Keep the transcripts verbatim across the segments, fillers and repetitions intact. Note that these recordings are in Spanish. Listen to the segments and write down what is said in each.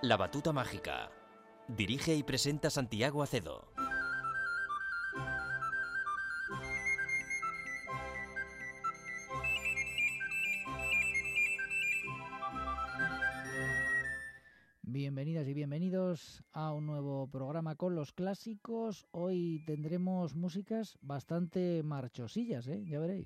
La Batuta Mágica. Dirige y presenta Santiago Acedo. Bienvenidas y bienvenidos a un nuevo programa con los clásicos. Hoy tendremos músicas bastante marchosillas, ¿eh? Ya veréis.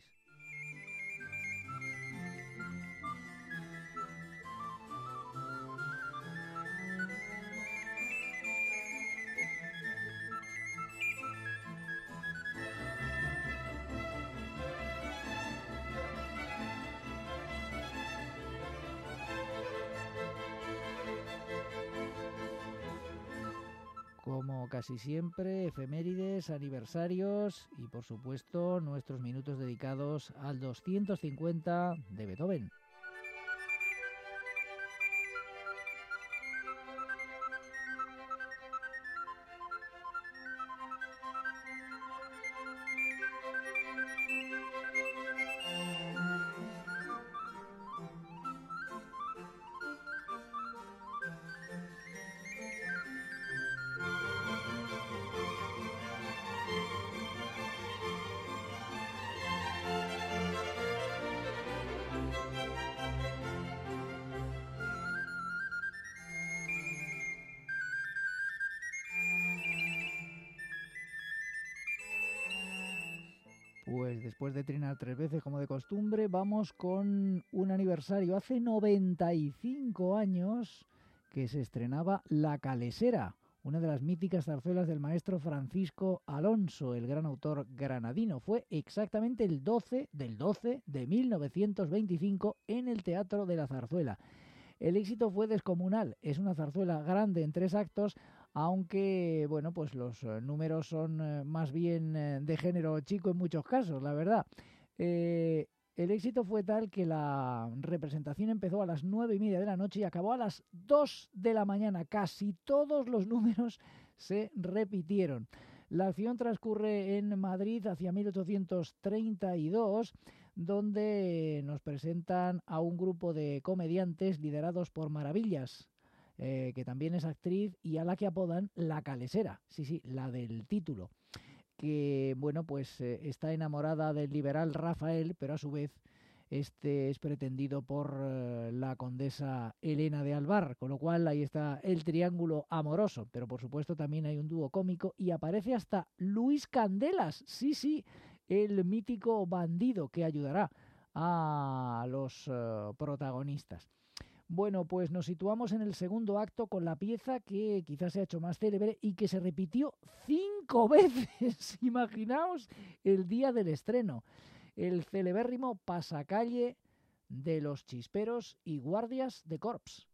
Como casi siempre, efemérides, aniversarios y, por supuesto, nuestros minutos dedicados al doscientos cincuenta de Beethoven. Pues después de trinar tres veces como de costumbre, vamos con un aniversario. Hace noventa y cinco años que se estrenaba La Calesera, una de las míticas zarzuelas del maestro Francisco Alonso, el gran autor granadino. Fue exactamente el doce del doce de mil novecientos veinticinco en el Teatro de la Zarzuela. El éxito fue descomunal. Es una zarzuela grande en tres actos, aunque, bueno, pues los números son más bien de género chico en muchos casos, la verdad. Eh, el éxito fue tal que la representación empezó a las nueve y media de la noche y acabó a las dos de la mañana. Casi todos los números se repitieron. La acción transcurre en Madrid hacia mil ochocientos treinta y dos, donde nos presentan a un grupo de comediantes liderados por Maravillas, eh, que también es actriz y a la que apodan La Calesera, sí, sí, la del título, que, bueno, pues eh, está enamorada del liberal Rafael, pero a su vez este es pretendido por eh, la condesa Elena de Alvar, con lo cual ahí está el triángulo amoroso, pero por supuesto también hay un dúo cómico y aparece hasta Luis Candelas, sí, sí, el mítico bandido que ayudará a los uh, protagonistas. Bueno, pues nos situamos en el segundo acto con la pieza que quizás se ha hecho más célebre y que se repitió cinco veces. Imaginaos el día del estreno. El celebérrimo pasacalle de los chisperos y guardias de corps.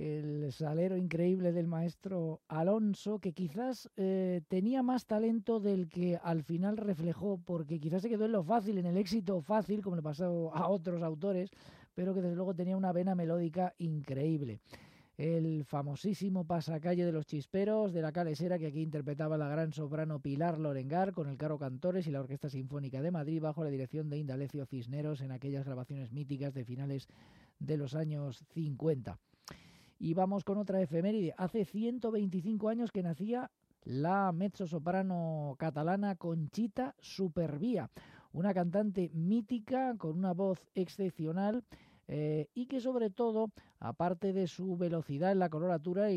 el salero increíble del maestro Alonso, que quizás eh, tenía más talento del que al final reflejó, porque quizás se quedó en lo fácil, en el éxito fácil, como le pasó a otros autores, pero que desde luego tenía una vena melódica increíble. El famosísimo pasacalle de los chisperos de la Calesera, que aquí interpretaba la gran soprano Pilar Lorengar con el Caro Cantores y la Orquesta Sinfónica de Madrid bajo la dirección de Indalecio Cisneros en aquellas grabaciones míticas de finales de los años cincuenta. Y vamos con otra efeméride. Hace ciento veinticinco años que nacía la mezzosoprano catalana Conchita Supervía, una cantante mítica con una voz excepcional eh, y que sobre todo, aparte de su velocidad en la coloratura y,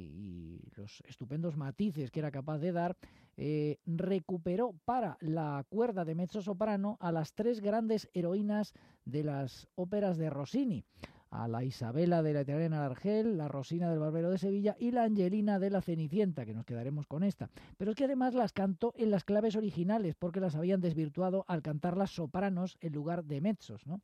y los estupendos matices que era capaz de dar, eh, recuperó para la cuerda de mezzosoprano a las tres grandes heroínas de las óperas de Rossini, a la Isabela de la Italiana de Argel, la Rosina del Barbero de Sevilla y la Angelina de la Cenicienta, que nos quedaremos con esta. Pero es que además las cantó en las claves originales, porque las habían desvirtuado al cantar las sopranos en lugar de mezzos, ¿no?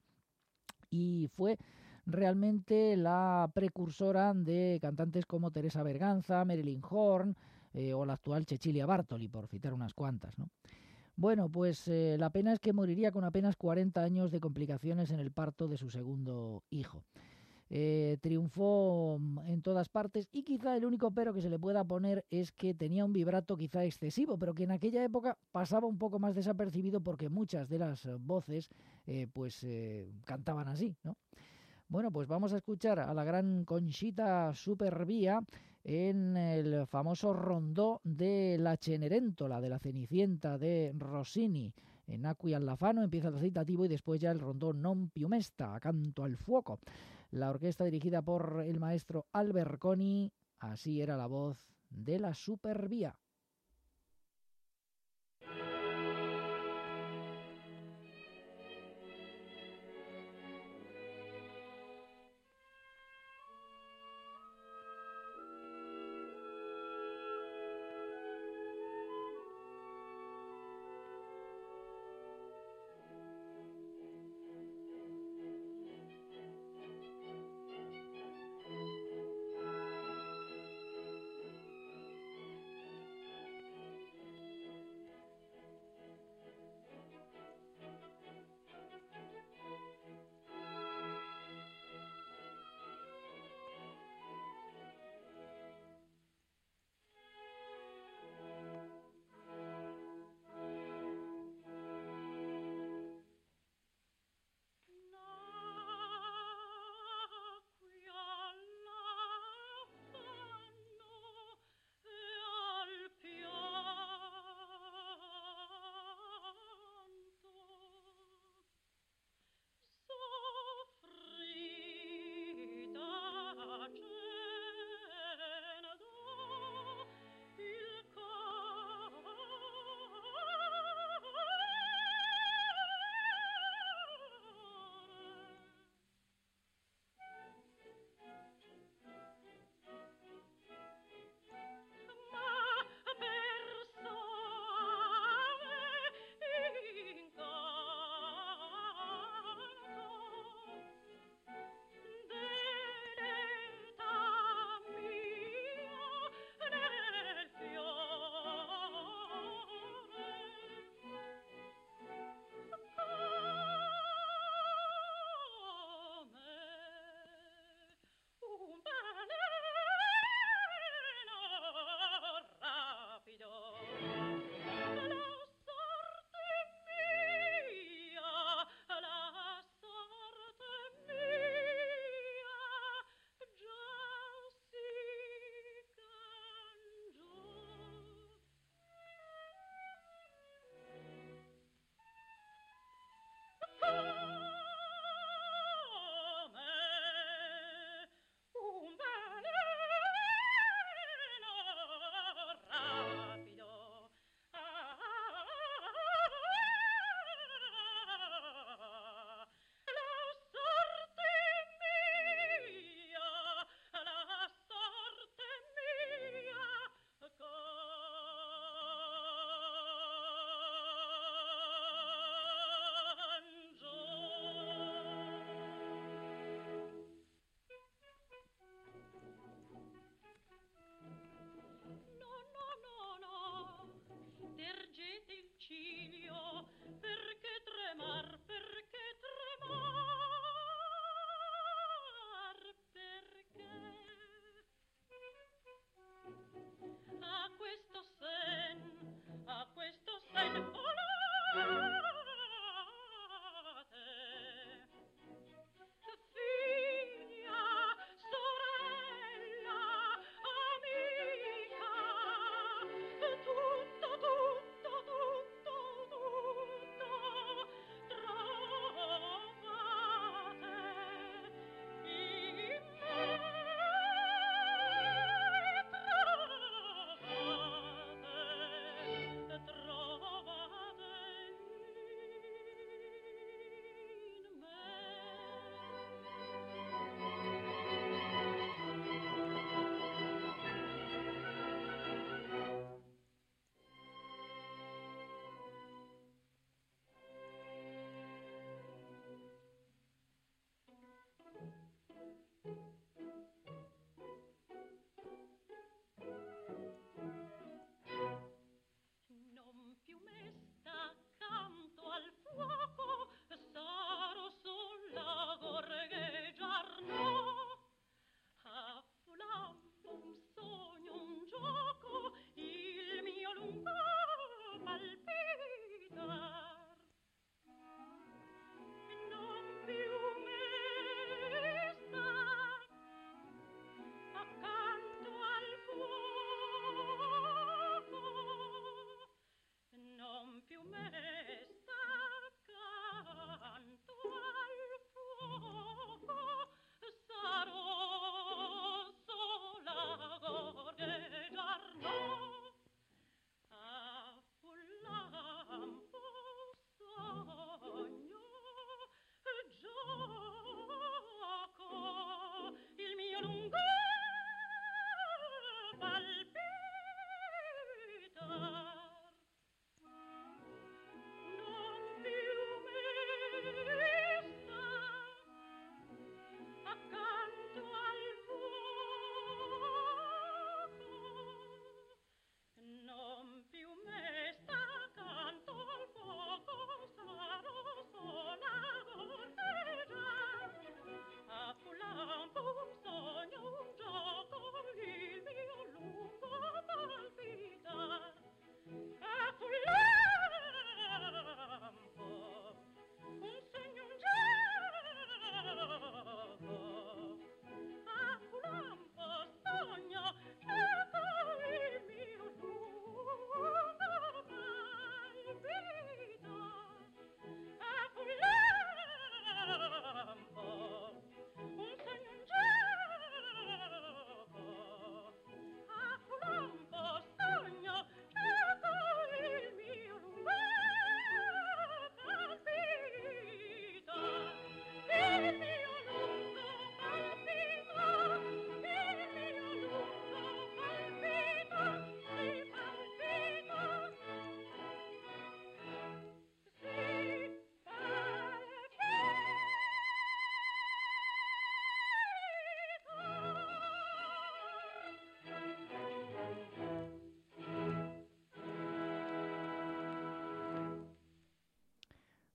Y fue realmente la precursora de cantantes como Teresa Berganza, Marilyn Horne eh, o la actual Cecilia Bartoli, por citar unas cuantas, ¿no? Bueno, pues eh, la pena es que moriría con apenas cuarenta años de complicaciones en el parto de su segundo hijo. Eh, triunfó en todas partes y quizá el único pero que se le pueda poner es que tenía un vibrato quizá excesivo, pero que en aquella época pasaba un poco más desapercibido porque muchas de las voces eh, pues eh, cantaban así, ¿no? Bueno, pues vamos a escuchar a la gran Conchita Supervía en el famoso rondó de la Cenerentola, de la Cenicienta de Rossini. En Acqui al Lafano empieza el recitativo y después ya el rondó Non più mesta, a canto al fuoco. La orquesta dirigida por el maestro Alberconi, así era la voz de la Supervía.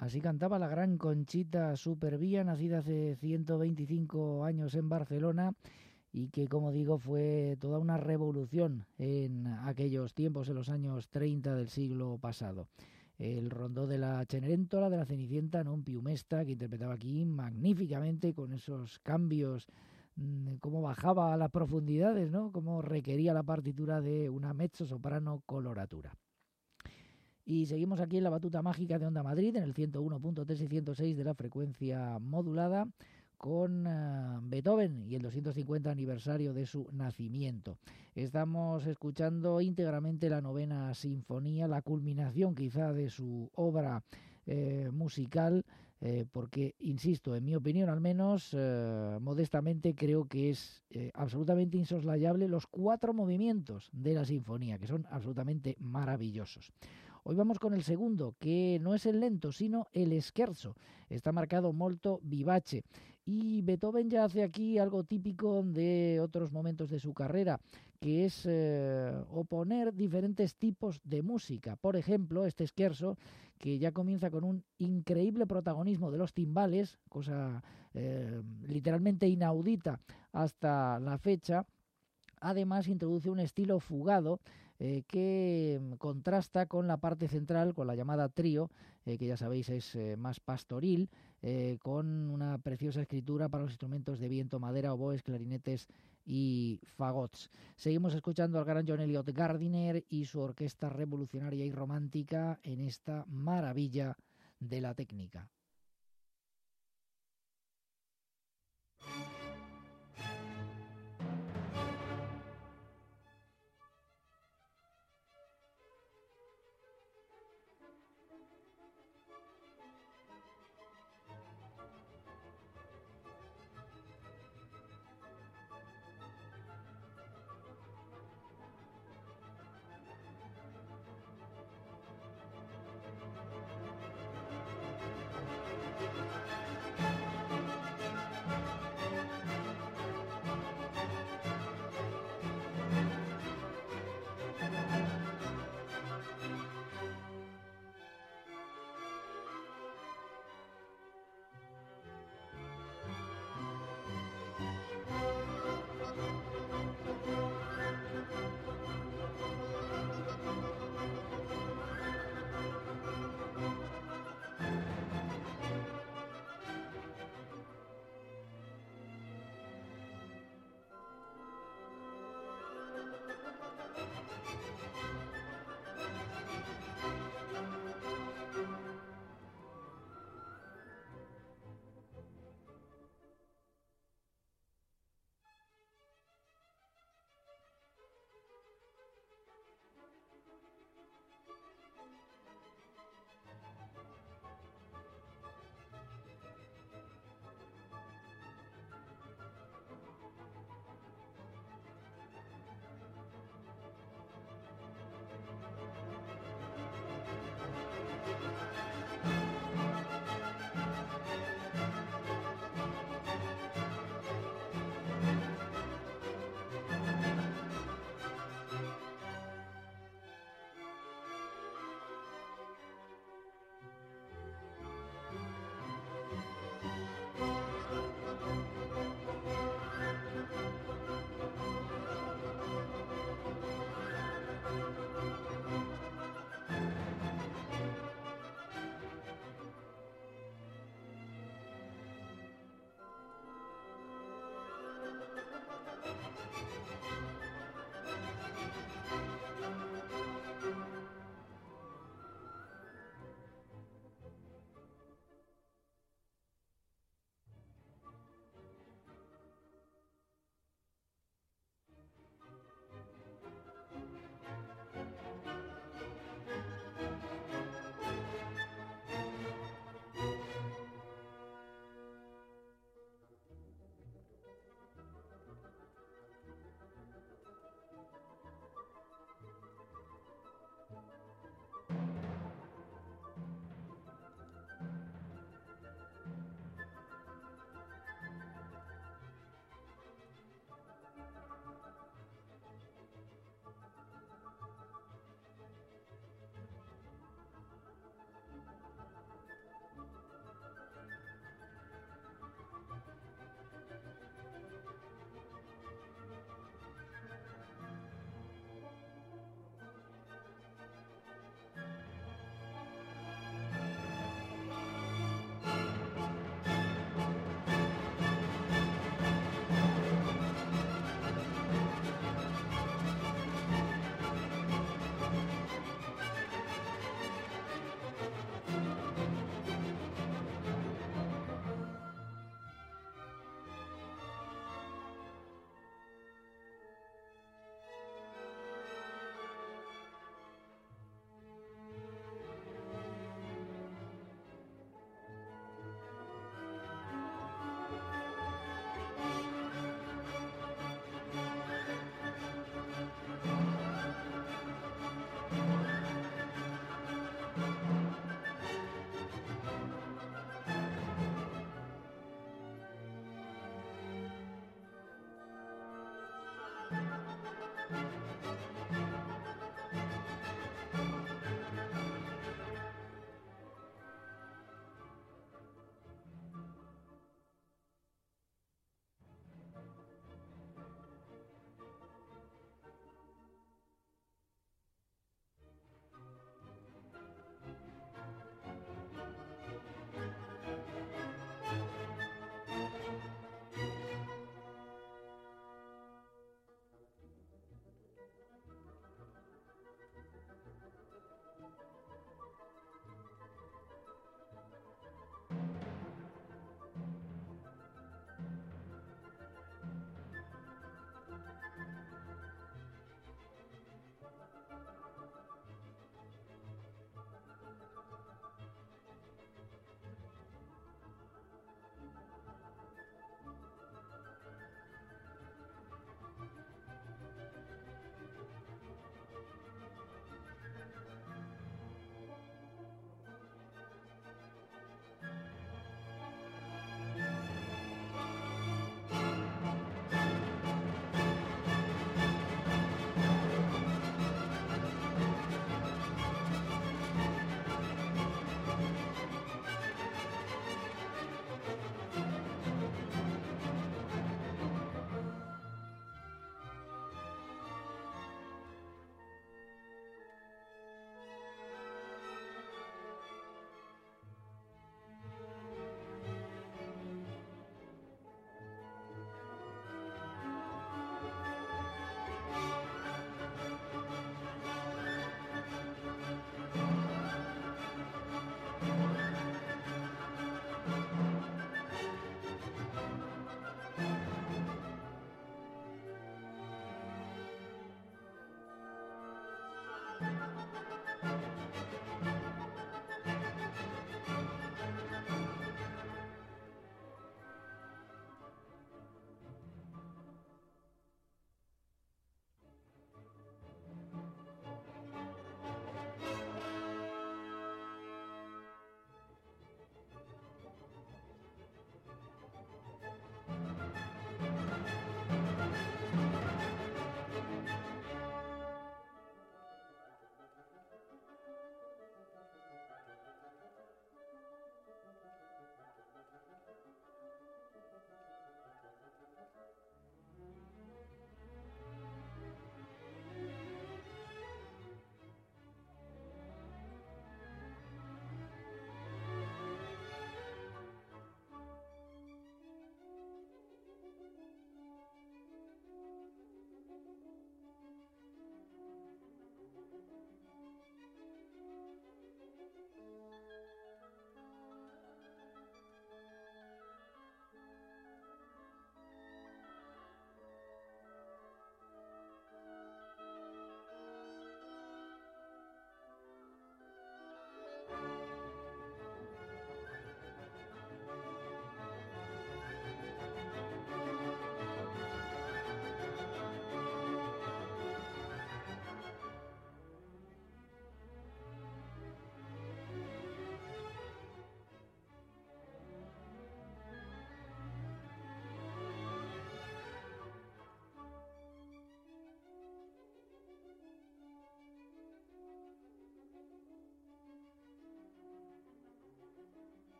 Así cantaba la gran Conchita Supervía, nacida hace ciento veinticinco años en Barcelona y que, como digo, fue toda una revolución en aquellos tiempos, en los años treinta del siglo pasado. El rondó de la Cenerentola, de la Cenicienta, non più mesta, que interpretaba aquí magníficamente con esos cambios, mmm, cómo bajaba a las profundidades, ¿no? Cómo requería la partitura de una mezzo-soprano coloratura. Y seguimos aquí en la batuta mágica de Onda Madrid, en el ciento uno punto tres y ciento seis de la frecuencia modulada, con uh, Beethoven y el doscientos cincuenta aniversario de su nacimiento. Estamos escuchando íntegramente la novena sinfonía, la culminación quizá de su obra eh, musical, eh, porque, insisto, en mi opinión al menos, eh, modestamente creo que es eh, absolutamente insoslayable los cuatro movimientos de la sinfonía, que son absolutamente maravillosos. Hoy vamos con el segundo, que no es el lento, sino el scherzo. Está marcado molto vivace. Y Beethoven ya hace aquí algo típico de otros momentos de su carrera, que es eh, oponer diferentes tipos de música. Por ejemplo, este scherzo, que ya comienza con un increíble protagonismo de los timbales, cosa eh, literalmente inaudita hasta la fecha. Además, introduce un estilo fugado eh, que contrasta con la parte central, con la llamada trío, eh, que ya sabéis es eh, más pastoril, eh, con una preciosa escritura para los instrumentos de viento, madera, oboes, clarinetes y fagots. Seguimos escuchando al gran John Eliot Gardiner y su orquesta revolucionaria y romántica en esta maravilla de la técnica.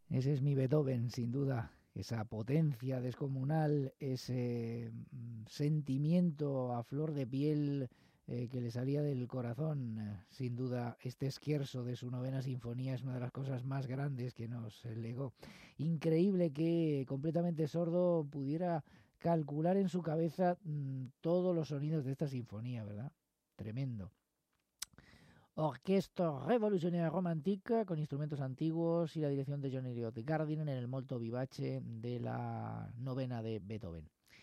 Ese es mi Beethoven, sin duda. Esa potencia descomunal, ese mm, sentimiento a flor de piel eh, que le salía del corazón. Eh, sin duda, este Scherzo de su novena sinfonía es una de las cosas más grandes que nos eh, legó. Increíble que completamente sordo pudiera calcular en su cabeza mmm, todos los sonidos de esta sinfonía, ¿verdad? Tremendo. Orquesta Revolutionnaire Romantique con instrumentos antiguos y la dirección de John Eliot Gardiner en el molto vivace de la novena de Beethoven.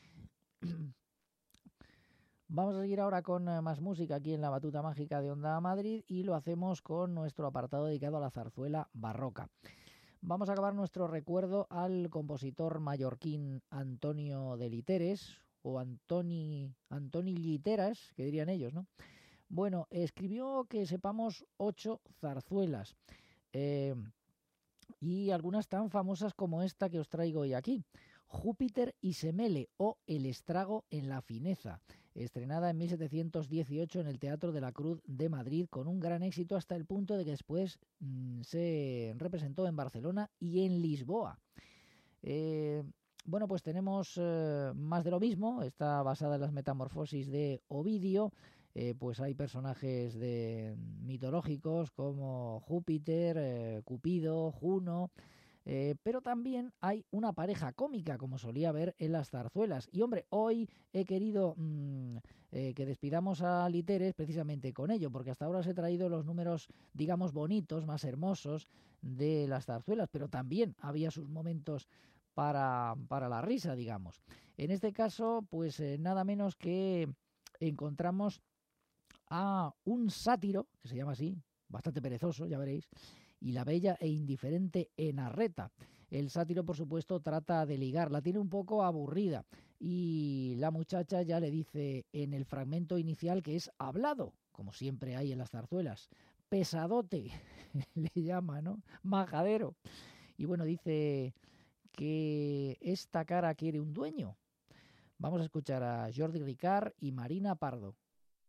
Vamos a seguir ahora con más música aquí en la Batuta Mágica de Onda Madrid y lo hacemos con nuestro apartado dedicado a la zarzuela barroca. Vamos a acabar nuestro recuerdo al compositor mallorquín Antonio de Literes, o Antoni, Antoni Lliteras, que dirían ellos, ¿no? Bueno, escribió, que sepamos, ocho zarzuelas, eh, y algunas tan famosas como esta que os traigo hoy aquí. Júpiter y Semele, o El estrago en la fineza, estrenada en mil setecientos dieciocho en el Teatro de la Cruz de Madrid, con un gran éxito hasta el punto de que después mmm, se representó en Barcelona y en Lisboa. Eh, bueno, pues tenemos eh, más de lo mismo. Está basada en las metamorfosis de Ovidio. Eh, pues hay personajes de mitológicos como Júpiter, eh, Cupido, Juno, eh, pero también hay una pareja cómica, como solía haber en las zarzuelas. Y hombre, hoy he querido mmm, eh, que despidamos a Literes precisamente con ello, porque hasta ahora os he traído los números, digamos, bonitos, más hermosos de las zarzuelas, pero también había sus momentos para, para la risa, digamos. En este caso, pues eh, nada menos que encontramos a un sátiro, que se llama así, bastante perezoso, ya veréis, y la bella e indiferente Enarreta. El sátiro, por supuesto, trata de ligar, la tiene un poco aburrida, y la muchacha ya le dice en el fragmento inicial que es hablado, como siempre hay en las zarzuelas, pesadote, le llama, ¿no? Majadero. Y bueno, dice que esta cara quiere un dueño. Vamos a escuchar a Jordi Ricard y Marina Pardo.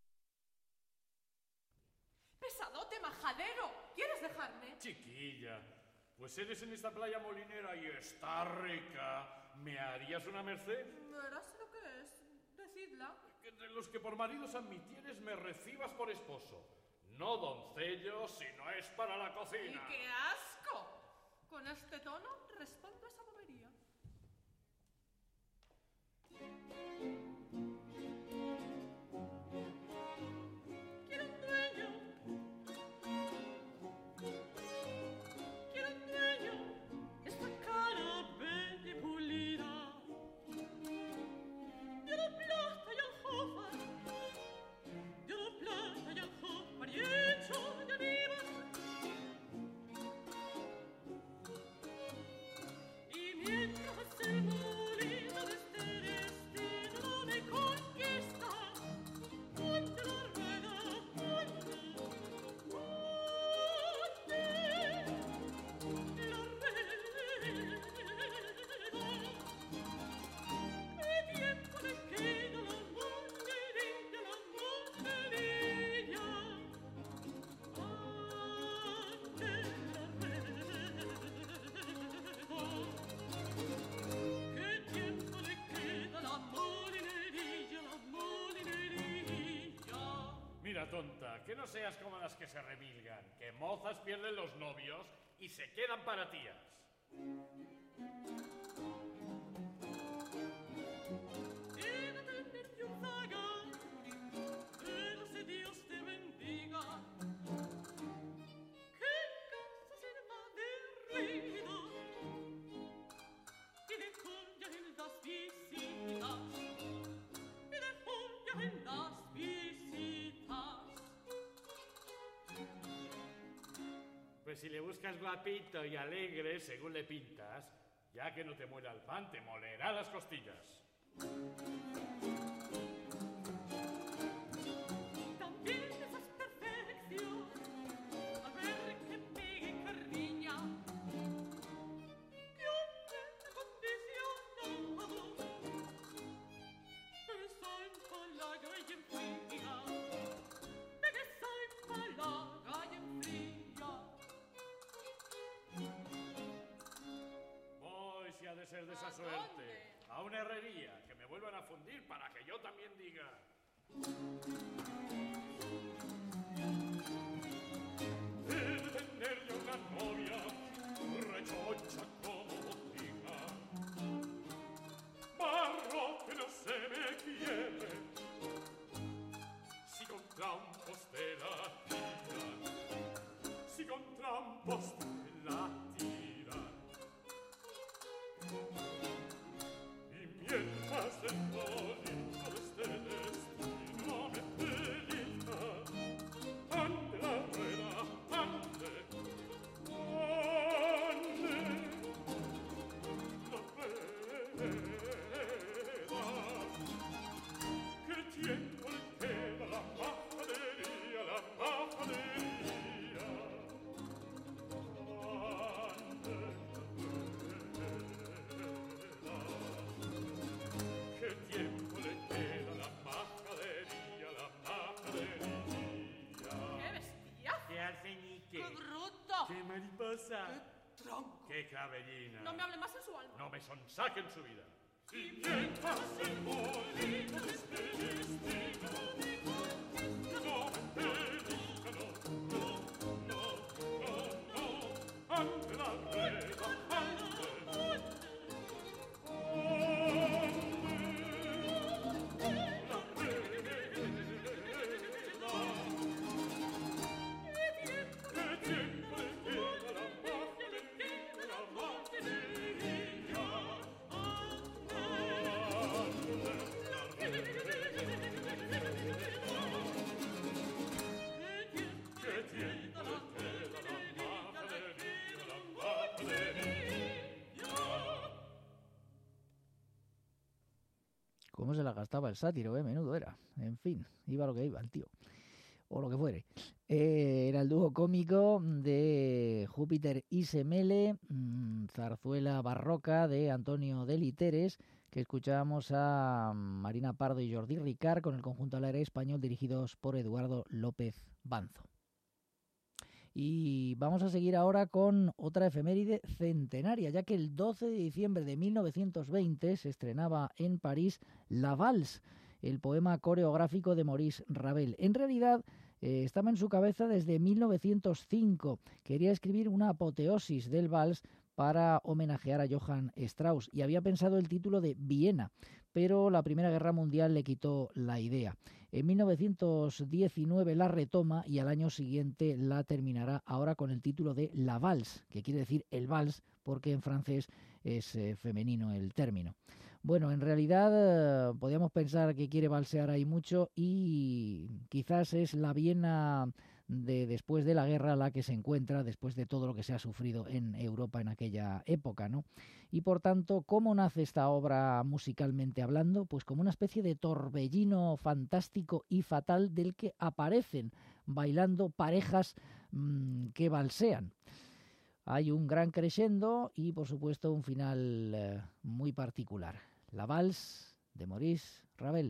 Pesadote, majadero, ¿quieres dejarme? Chiquilla, pues eres en esta playa molinera y está rica. ¿Me harías una merced? Verás lo que es. Decidla. Que entre los que por maridos admitieres me recibas por esposo. No doncello, si no es para la cocina. ¡Y qué asco! Con este tono respondo esa bobería. Mira, tonta, que no seas como las que se remilgan, que mozas pierden los novios y se quedan para tías. Pues si le buscas guapito y alegre, según le pintas, ya que no te muera el pan, te molerá las costillas. También esas perfección, a ver que pegue carriña, que hombre condicionado, que soy palaga y en fría, de que soy palaga y en fría. ser de esa ¿A suerte. dónde? A una herrería, que me vuelvan a fundir para que yo también diga. He de tener yo una novia, rechocha como botica, barro que no se me quiere, si con trampos te la tira, si con trampos te la tira. Y mientras el polito de este destino me pelita, ande la rueda, ande, ande la rueda, que el tiempo le queda la majadería, la majadería, ande la rueda, que el tiempo le queda la majadería, la majadería. ¡Qué bestia! ¡Qué alfeñique! ¡Qué bruto! ¡Qué mariposa! ¡Qué tronco! ¡Qué clavellina! No me hable más en su alma. No me sonsaquen su vida. Si mientras el molino de este destino no me pelija, no, no, no, no, no, ante la rueda, ante, ante, la rueda. ¿Qué tiempo le queda la majadería, la majadería? ¿Qué tiempo le queda la majadería, la majadería? ¿Cómo se la gastaba el sátiro, eh? Menudo era. En fin, iba lo que iba el tío. O lo que fuere. Eh, era el dúo cómico de Júpiter y Semele, mmm, zarzuela barroca de Antonio Deliteres, que escuchábamos a Marina Pardo y Jordi Ricard con el conjunto al aire español dirigidos por Eduardo López Banzo. Y vamos a seguir ahora con otra efeméride centenaria, ya que el doce de diciembre de mil novecientos veinte se estrenaba en París La Valse, el poema coreográfico de Maurice Ravel. En realidad eh, estaba en su cabeza desde mil novecientos cinco. Quería escribir una apoteosis del vals para homenajear a Johann Strauss y había pensado el título de Viena, pero la Primera Guerra Mundial le quitó la idea. En mil novecientos diecinueve la retoma y al año siguiente la terminará ahora con el título de La Valse, que quiere decir el vals porque en francés es eh, femenino el término. Bueno, en realidad eh, podríamos pensar que quiere valsear ahí mucho y quizás es la Viena de después de la guerra la que se encuentra después de todo lo que se ha sufrido en Europa en aquella época, ¿no? Y por tanto, ¿cómo nace esta obra musicalmente hablando? Pues como una especie de torbellino fantástico y fatal del que aparecen bailando parejas mmm, que valsean. Hay un gran crescendo y, por supuesto, un final eh, muy particular. La Valse de Maurice Ravel.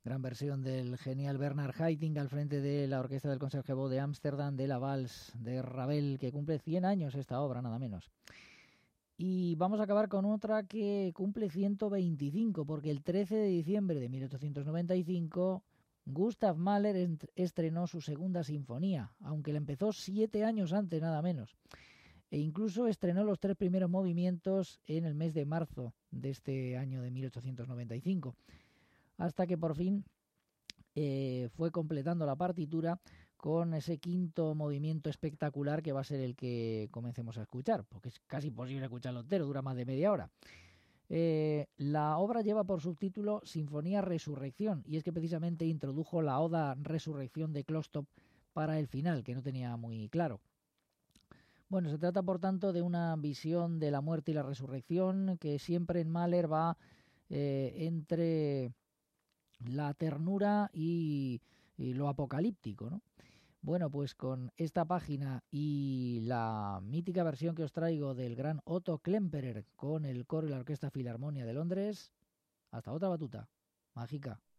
Gran versión del genial Bernard Haitink al frente de la orquesta del Concertgebouw de Ámsterdam, de la Vals de Ravel, que cumple cien años esta obra, nada menos. Y vamos a acabar con otra que cumple ciento veinticinco, porque el trece de diciembre de mil ochocientos noventa y cinco Gustav Mahler estrenó su segunda sinfonía, aunque la empezó siete años antes, nada menos. E incluso estrenó los tres primeros movimientos en el mes de marzo de este año de mil ochocientos noventa y cinco, hasta que por fin eh, fue completando la partitura con ese quinto movimiento espectacular que va a ser el que comencemos a escuchar, porque es casi imposible escucharlo entero, dura más de media hora. Eh, la obra lleva por subtítulo Sinfonía Resurrección, y es que precisamente introdujo la Oda Resurrección de Klostop para el final, que no tenía muy claro. Bueno, se trata por tanto de una visión de la muerte y la resurrección que siempre en Mahler va eh, entre la ternura y, y lo apocalíptico, ¿no? Bueno, pues con esta página y la mítica versión que os traigo del gran Otto Klemperer con el coro y la Orquesta Filarmonia de Londres, hasta otra batuta mágica.